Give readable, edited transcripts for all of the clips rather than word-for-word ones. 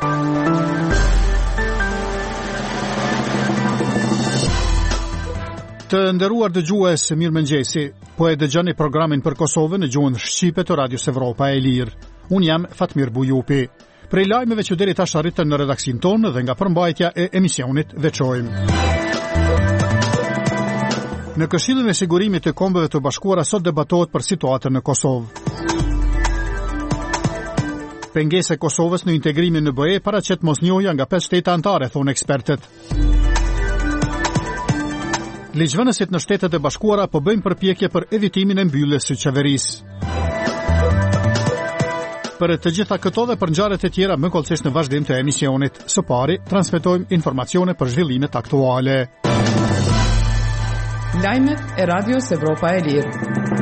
Të nderuar dëgjues, mirëmëngjesi. Po e dëgjoni programin për Kosovën në gjuhën shqipe të Radios Evropa e Lirë. Unë jam Fatmir Bujupi. Prej lajmeve që deri tash arritën në redaksin tonë dhe nga përmbajtja e emisionit veçojmë. Në Këshillin e Sigurimit të Kombeve të Bashkuara sot debatohet për situatën në Kosovë. Pengesa e Kosovës në integrimin në BE paraqet mosnjohja nga 5 shtete anëtare, thonë ekspertët. Ligjvënësit në Shtetet e Bashkuara po bëjnë përpjekje për evitimin e mbylljes së qeverisë. Për të gjitha këto dhe për ngjarjet e tjera më kollësisht në vazhdim të emisionit. Së pari, transmetojmë informacione për zhvillimet aktuale. Lajmet e Radios Evropa e Lirë.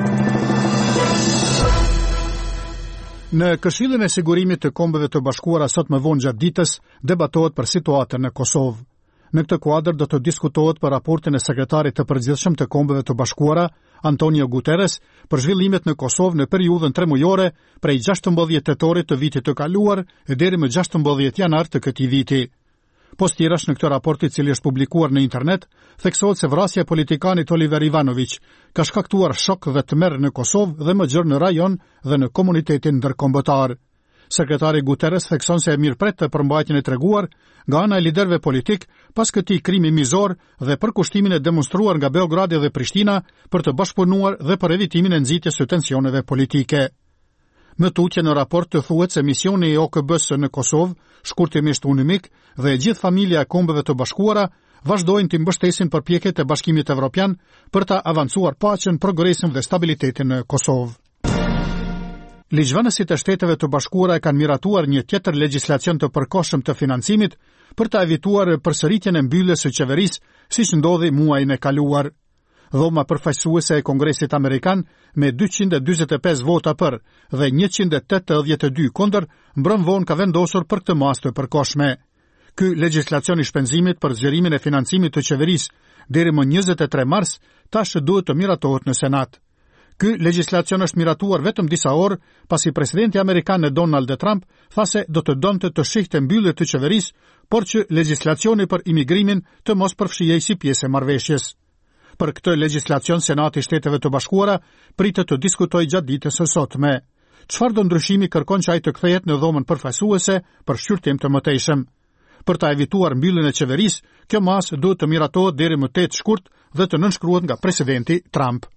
Në Këshillin e Sigurimit të Kombeve të Bashkuara sot më vonë gjatë ditës debatohet për situatën në Kosovë. Në këtë kuadër do të diskutohet për raportin e sekretarit të përgjithshëm të Kombeve të Bashkuara, Antonio Guterres, për zhvillimet në Kosovë në periudhën 3 mujore, prej 16 tetorit të vitit të kaluar deri më 16 janar të këtij viti. Postirash në këtë raport i cili është publikuar në internet, theksohet se vrasja e politikanit Oliver Ivanović ka shkaktuar shok dhe tmerr në Kosovë dhe më gjerë në rajon dhe në komunitetin ndërkombëtar. Sekretari Guterres thekson se e mirëpret të përmbajtjen e treguar nga ana e liderëve politik pas këtij krimi mizor dhe për kushtimin e demonstruar nga Beogradi dhe Prishtina për të bashkëpunuar dhe për evitimin e nxitjes së tensioneve politike. Më tutje në raport të thuhet se misioni i OKB-s në Kosovë, shkurtimisht UNMIK, dhe e gjithë familja e Kombeve të Bashkuara vazhdojnë të mbështesin përpjekjet e Bashkimit Evropian për të avancuar paqen, progresin dhe stabilitetin në Kosovë. Ligjvënësit e Shteteve të Bashkuara e kanë miratuar një tjetër legjislacion të përkohshëm të financimit për të evituar përsëritjen e mbylljes së qeverisë, siç ndodhi muajin e kaluar. Dhoma përfaqësuese e Kongresit Amerikan me 245 vota për dhe 182 kundër mbrëm vonë ka vendosur për këtë masë të përkohshme. Ky legjislacion i shpenzimit për zgjerimin e financimit të qeverisë deri më 23 mars tash duhet të miratohet në Senat. Ky legjislacion është miratuar vetëm disa orë pasi presidenti amerikan Donald Trump tha se do të donte të shihte mbyllje të qeverisë, por që legjislacioni për imigrimin të mos përfshihej si pjesë e marrëveshjes. Për këtë legjislacion Senati i Shteteve të Bashkuara pritet të diskutojë gjatë ditës së sotme. Çfarë do ndryshimi kërkon që ai të kthehet në dhomën përfaqësuese për shqyrtim të mëtejshëm. Për ta evituar mbylljen e qeverisë, kjo masë duhet të miratohet deri më 8 shkurt dhe të nënshkruhet nga presidenti Trump.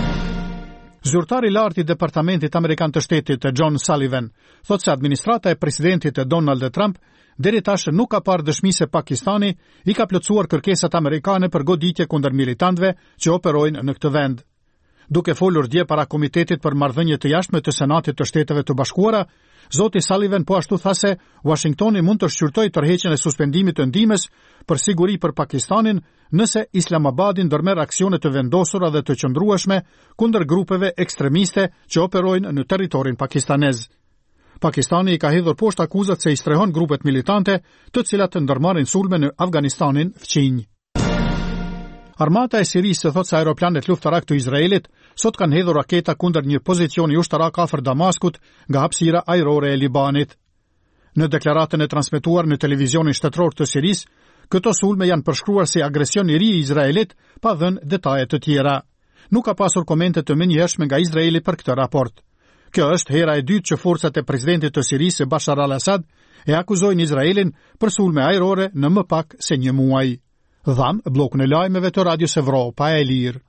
Zyrtari i lartë i Departamentit Amerikan të Shtetit John Sullivan thotë se administrata e presidentit Donald Trump deri tash nuk ka parë dëshmi se Pakistani i ka plotësuar kërkesat amerikane për goditje kundër militantëve që operojnë në këtë vend. Duke folur dje para Komitetit për Marrëdhënie të Jashtme të Senatit të Shteteve të Bashkuara, zoti Sullivan po ashtu tha se Washingtoni mund të shqyrtojë tërheqjen e suspendimit të ndihmës për siguri për Pakistanin nëse Islamabadi ndërmerr aksione të vendosura dhe të qëndrueshme kundër grupeve ekstremiste që operojnë në territorin pakistanez. Pakistani i ka hedhur poshtë akuzat se i strehon grupet militante, të cilat ndërmarrin sulme në Afganistanin fqinj. Armata e Sirisë thotë se aeroplanet luftarak të Izraelit sot kanë hedhur raketa kundër një pozicioni ushtarak afër Damaskut nga hapësira ajrore e Libanit. Në deklaratën e transmetuar në televizionin shtetëror të Sirisë, këto sulme janë përshkruar si agresion i ri i Izraelit pa dhënë detaje të tjera. Nuk ka pasur komente të menjëhershme nga Izraeli për këtë raport. Kjo është hera e dytë që forcat e presidentit të Sirisë Bashar al-Assad e akuzojnë Izraelin për sulme ajrore në më pak se një muaj. Dham blokun e lajmeve të Radios Evropa e Lirë.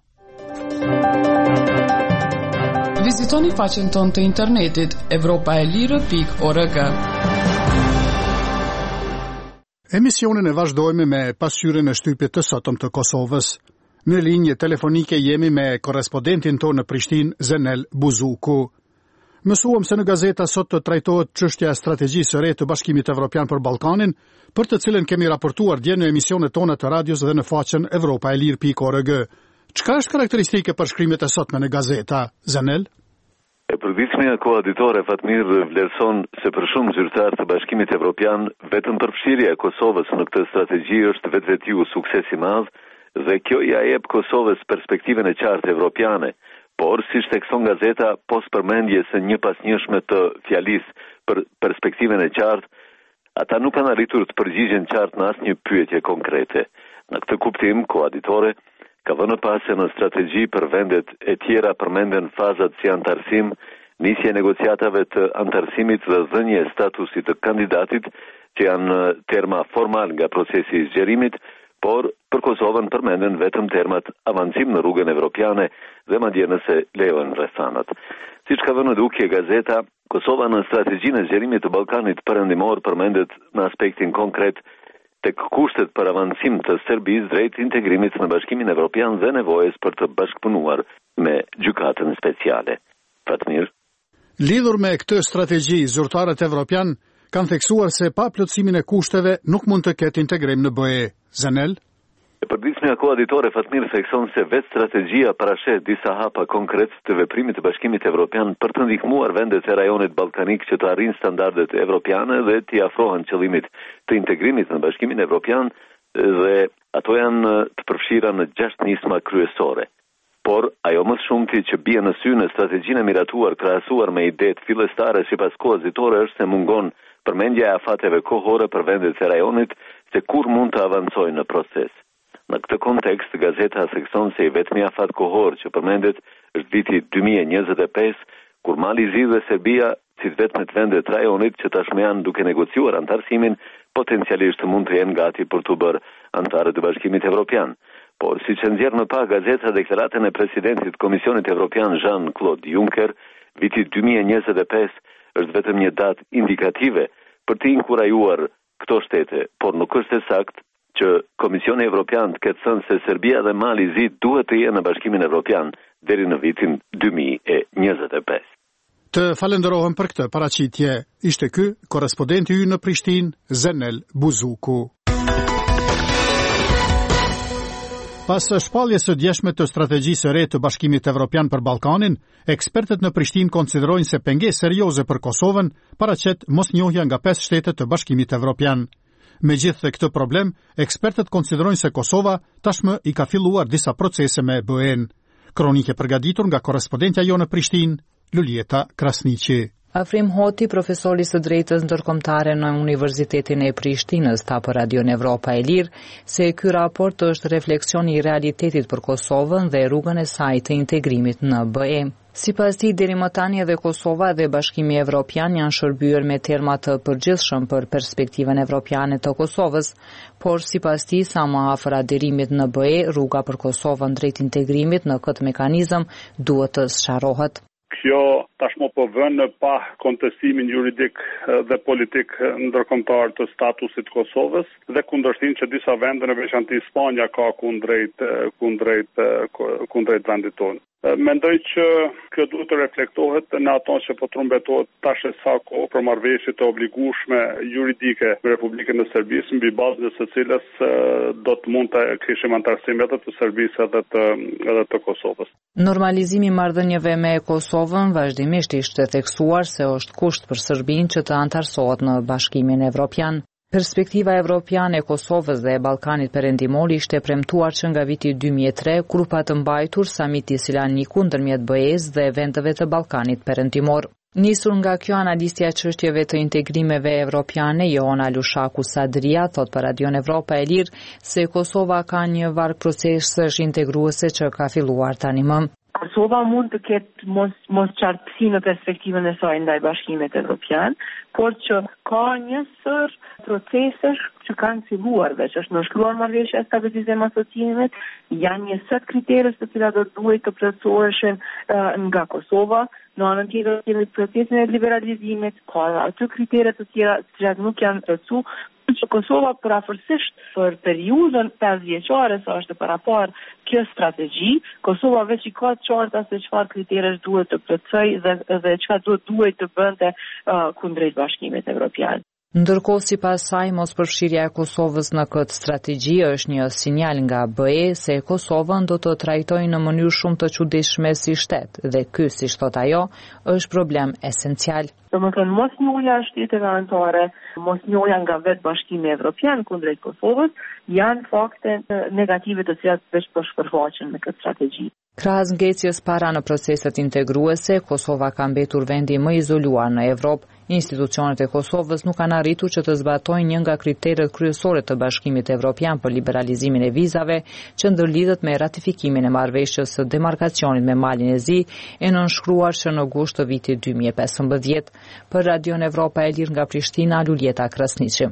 Vizitoni faqen tonë të internetit evropaelire.org. Emisionin e vazhdojmë me pasqyrjen e shtypit të sotëm të Kosovës. Në linjë telefonike jemi me korrespondentin tonë në Prishtinë, Zenel Buzuku. Mësuam se në gazeta sot të trajtohet çështja e strategjisë së re të Bashkimit Evropian për Ballkanin, për të cilën kemi raportuar dje në emisionet tona të radios dhe në faqen evropaelir.org. Çka është karakteristike për shkrimet e sotme në gazeta, Zenel? Përditshmja koaditore Fatmir vlerëson se për shumë zyrtar të Bashkimit Evropian vetëm përfshirja e Kosovës në këtë strategji është vetvetiu sukses i madh dhe kjo ja jep Kosovës perspektiven e qartë evropiane. Por, si thekson gazeta, pos përmendje se një pas njëshme të fjalisë për perspektiven e qartë, ata nuk kanë arritur të përgjigjen qartë në asnjë pyetje konkrete. Në këtë kuptim, koaditore ka vënë pase në strategji për vendet e tjera përmenden fazat si antarësim, nisje negociatave të antarësimit dhe dhënje statusit të kandidatit, që janë terma formal nga procesi i zgjerimit, por për Kosovën përmenden vetëm termat avancim në rrugën evropiane dhe madje nëse lejohen rrethanat. Siç ka vënë dukje gazeta, Kosova në strategjinë e zgjerimit të Ballkanit Perëndimor përmendet në aspektin konkret tek kushtet për avancim të Serbisë drejt integrimit në Bashkimin Evropian dhe nevojës për të bashkëpunuar me gjykatën speciale. Fatmir. Lidhur me këtë strategji, zyrtarët evropian kanë theksuar se pa plotësimin e kushteve nuk mund të ketë integrim në BE. Zanel? E përditshmja koaditore Fatmir thekson se vetë strategjia parashet disa hapa konkret të veprimit të Bashkimit Evropian për të ndihmuar vendet e rajonit ballkanik që të arrijnë standardet evropiane dhe t'i afrohen qëllimit të integrimit në Bashkimin Evropian, dhe ato janë të përfshira në 6 nisma kryesore. Por ajo më shumti që bie në sy në strategjinë e miratuar krahasuar me idetë fillestare sipas koaditore është se mungon përmendja e afateve kohore për vendet e rajonit se kur mund të avancojnë në proces. Në këtë kontekst, gazeta thekson se i vetmi afat kohor që përmendet është viti 2025, kur Malizi dhe Serbia, si vetmet vendet të rajonit që tashmë janë duke negociuar antarësimin, potencialisht mund të jenë gati për të bërë antarë të Bashkimit Evropian. Por siç e nxjerr më pas gazeta deklaratën e presidentit të Komisionit Evropian Jean-Claude Juncker, viti 2025 është vetëm një datë indikative për të inkurajuar këto shtete, por nuk është e saktë që Komisioni Evropian të ketë thënë se Serbia dhe Malizi duhet të jenë në Bashkimin Evropian deri në vitin 2025. Të falenderohem për këtë paraqitje. Ishte ky korrespondenti ynë në Prishtinë, Zanel Buzuku. Pas shpalljes së djeshme të strategjisë së re të Bashkimit Evropian për Ballkanin, ekspertët në Prishtinë konsiderojnë se pengesë serioze për Kosovën paraqet mosnjohja nga 5 shtete të Bashkimit Evropian. Megjithëse këtë problem, ekspertët konsiderojnë se Kosova tashmë i ka filluar disa procese me BE-n. Kronikë përgatitur nga korrespondentja jonë në Prishtinë, Lulieta Krasniqi. Afrim Hoti, profesori së drejtës ndërkombëtare në Universitetin e Prishtinës, tha për Radion Evropa e Lirë se ky raport është refleksion i realitetit për Kosovën dhe rrugën e saj të integrimit në BE. Sipas tij, deri më tani edhe Kosova dhe Bashkimi Evropian janë shërbyer me terma të përgjithshëm për perspektivën evropiane të Kosovës, por sipas tij, sa më afër aderimit në BE, rruga për Kosovën drejt integrimit në këtë mekanizëm duhet të sqarohet. Kjo tashmë po vën pa kontestimin juridik dhe politik ndërkombëtar të statusit të Kosovës dhe kundërshtim që disa vende në veçantë Spanja ka kundrejt vendit tonë. Mendoj që kjo duhet të reflektohet në ato që po trumbetohet tash sa kohë për marrëveshje të obligueshme juridike me Republikën e Serbisë, mbi bazën e së cilës do të mund të kishim antarësim edhe të Serbisë edhe të Kosovës. Normalizimi i marrëdhënieve me Kosovën vazhdimisht ishte theksuar se është kusht për Serbinë që të antarësohet në Bashkimin Evropian. Perspektiva evropiane e Kosovës dhe e Ballkanit Perëndimor ishte premtuar që nga viti 2003, kur pa të mbajtur samiti Silaniku ndërmjet BE-s dhe vendeve të Ballkanit Perëndimor. Nisur nga kjo, analistja e çështjeve të integrimeve evropiane, Joana Lushaku Sadria, thot për Radion Evropa e Lirë se Kosova ka një varg procesësh integruese që ka filluar tani më. Kosova mund të ketë mos qartësi në perspektivën e saj ndaj Bashkimit Evropian, por që ka një sër procesesh që kanë filluar dhe që është nënshkruar marrëveshja e stabilizimit asociimit, janë një set kriterësh të cilat do duhet të plotësoheshin nga Kosova. Në anën tjetër kemi procesin e liberalizimit, ka aty kritere të tjera të cilat nuk janë plotësuar, që Kosova përafërsisht për periudhën 5 vjeçare sa është parapar kjo strategji, Kosova veç i ka të qarta se çfarë kriteresh duhet të plotësojë dhe çfarë duhet të bënte kundrejt Bashkimit Evropian. Ndërkohë, sipas saj, mospërfshirja e Kosovës në këtë strategji është një sinjal nga BE se Kosovën do të trajtojë në mënyrë shumë të çuditshme si shtet dhe ky, siç thot ajo, është problem esencial. Domethënë mosnjohja e shteteve anëtare, mosnjohja nga vetë Bashkimi Evropian kundrejt Kosovës janë fakte negative të cilat veç po shpërfaqen në këtë strategji. Krahas ngecjes para në proceset integruese, Kosova ka mbetur vendi më izoluar në Evropë, Institucionet e Kosovës nuk kanë arritur që të zbatojnë një nga kriteret kryesore të Bashkimit Evropian për liberalizimin e vizave, që ndërlidhet me ratifikimin e marrëveshjes së demarkacionit me Malin e Zi, e nënshkruar që në gusht të vitit 2015. Për Radion Evropa e Lirë nga Prishtina, Luljeta Krasniqi.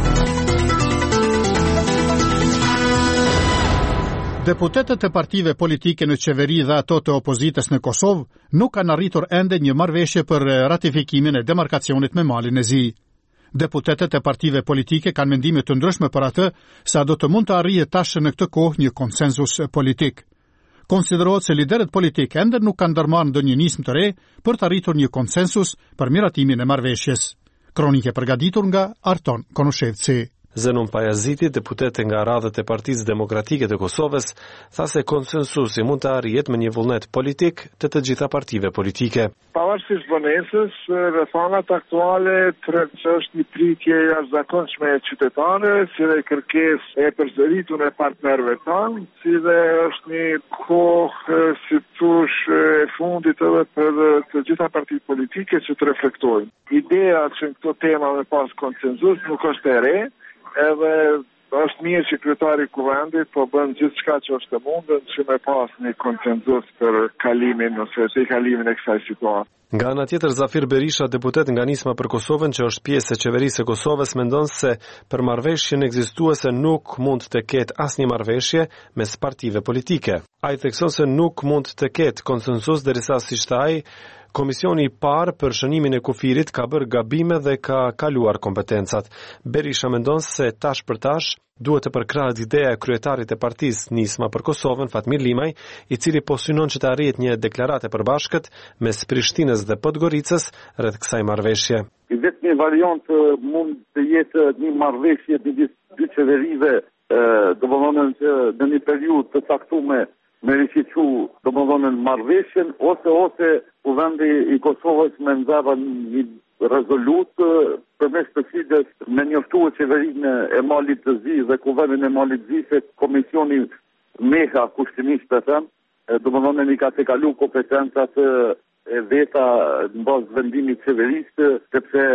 Deputetët e partive politike në qeveri dhe ato të opozitës në Kosovë nuk kanë arritur ende një marrëveshje për ratifikimin e demarkacionit me Malin e Zi. Deputetët e partive politike kanë mendime të ndryshme për atë sa do të mund të arrihet tash në këtë kohë një konsenzus politik. Konsiderohet se liderët politik ende nuk kanë ndërmarrë ndonjë nismë të re për të arritur një konsensus për miratimin e marrëveshjes. Kronike përgatitur nga Arton Konushevci. Zenon Pajaziti, deputete nga radhët e Partisë Demokratike të Kosovës, tha se konsensusi mund të arrihet me një vullnet politik të gjitha partive politike. Pavarësisht vonesës, rrethanat aktuale tregojnë që është një pritje e jashtëzakonshme e qytetarëve, si dhe kërkesë e përsëritur e partnerëve tanë, si dhe është një kohë si thosh e fundit edhe për të gjitha partitë politike që të reflektojnë. Ideja që në këto tema me pas konsensus nuk është e re, edhe është mirë që kryetari i kuvendit po bën gjithçka që është e mundën që me pas një konsenzus për kalimin ose kalimin e kësaj situate. Nga ana tjetër, Zafir Berisha, deputet nga Nisma për Kosovën, që është pjesë e qeverisë së Kosovës, mendon se për marrëveshjen ekzistuese nuk mund të ketë asnjë marrëveshje mes partive politike. Ai thekson se nuk mund të ketë konsensus derisa, siç tha ai, Komisioni i parë për shënimin e kufirit ka bërë gabime dhe ka kaluar kompetencat. Berisha mendon se tash për tash duhet të përkrahet ideja e kryetarit e partisë Nisma për Kosovën, Fatmir Limaj, i cili po synon që të arrihet një deklaratë e përbashkët mes Prishtinës dhe Podgoricës rreth kësaj marrëveshje. Vetëm një variant mund të jetë një marrëveshje midis dy qeverive, domethënë që në një periudhë të caktuar me rifiqu domethënë marrëveshjen ose kuvendi i Kosovës me nxjerrë një rezolut përmes të cilës me njoftuar qeverinë e Malit të Zi dhe kuvendin e Malit të Zi se komisioni meha kushtimisht të them, domethënë i ka të kalu kompetencat e veta në bazë vendimit qeverisë, sepse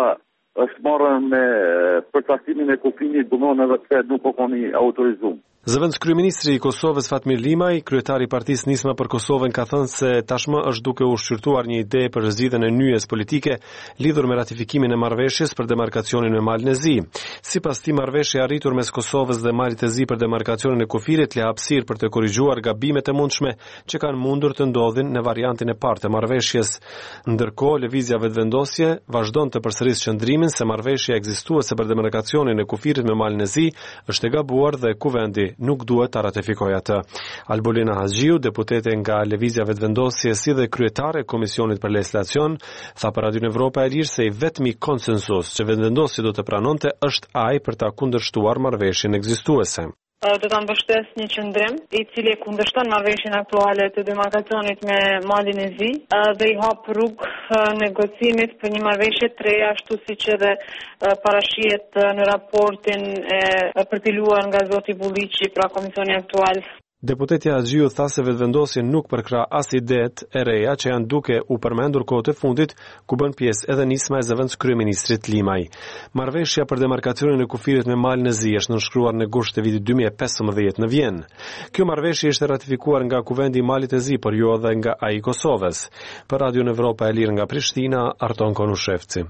është marrën me përcaktimin e kufinit, domethënë edhe pse nuk po koni autorizuar. Zëvendës kryeministri i Kosovës Fatmir Limaj, kryetari i Partisë Nisma për Kosovën, ka thënë se tashmë është duke u shqyrtuar një ide për zgjidhjen e nyjes politike lidhur me ratifikimin e marrëveshjes për demarkacionin me Malin e Zi. Sipas tij, marrëveshja e arritur mes Kosovës dhe Malit të Zi për demarkacionin e kufirit le hapësirë për të korrigjuar gabimet e mundshme që kanë mundur të ndodhin në variantin e parë të marrëveshjes. Ndërkohë, lëvizja vetëvendosje vazhdon të përsërisë qëndrimin se marrëveshja ekzistuese për demarkacionin e kufirit me Malin e Zi është e gabuar dhe kuvendi nuk duhet ta ratifikojë atë. Albolina Haxhiu, deputete nga Lëvizja Vetëvendosje si dhe kryetare e Komisionit për Legjislacion, tha për Radion Evropa e Lirë se i vetmi konsensus që vetëvendosja do të pranonte është ai për ta kundërshtuar marrëveshjen ekzistuese. Do ta mbështes një qendrim i cili kundërshton marrëveshjen aktuale të demarkacionit me Malin e Zi dhe i hap rrugë negocimit për një marrëveshje të re, ashtu siç edhe parashihet në raportin e përpiluar nga zoti Bulliqi pra komisioni aktual. Deputeti Haxhiu tha se vetëvendosja nuk përkra as idetë e reja që janë duke u përmendur kohët e fundit, ku bën pjesë edhe Nisma e zëvendës kryeministrit Limaj. Marrëveshja për demarkacionin e kufirit me Malin e Zi është nënshkruar në gusht të vitit 2015 në Vjenë. Kjo marrëveshje ishte ratifikuar nga kuvendi i Malit të Zi, por jo edhe nga ai i Kosovës. Për Radion Evropa e Lirë nga Prishtina, Arton Konushevci.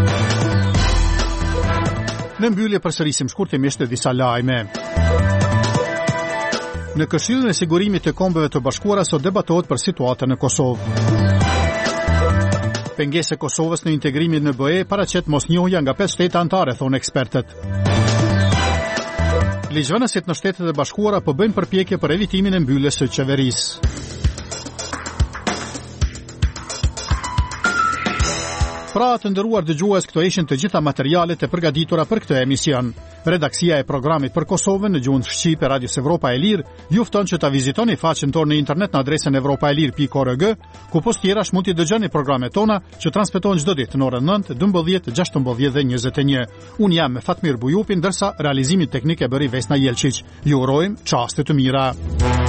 Në mbyllje përsërisim shkurtimisht disa lajme. Në Këshillin e Sigurimit të Kombeve të Bashkuara sot debatohet për situatën në Kosovë. Pengesë e Kosovës në integrimin në BE paraqet mosnjohja nga 5 shtete anëtare, thonë ekspertët. Ligjvënësit në Shtetet e Bashkuara po bëjnë përpjekje për evitimin e mbylljes së qeverisë. Pra të nderuar dëgjues, këto ishin të gjitha materialet e përgatitura për këtë emision. Redaksia e programit për Kosovën në gjuhën shqipe Radios Evropa e Lirë ju fton që ta vizitoni faqen tonë në internet në adresën evropaelir.org, ku post tjerash mund t'i dëgjoni programet tona që transmetohen çdo ditë në orën 9, 12, 16 dhe 21. Unë jam me Fatmir Bujupin, ndërsa realizimin teknik e bëri Vesna Jelčić. Ju urojmë çaste të mira.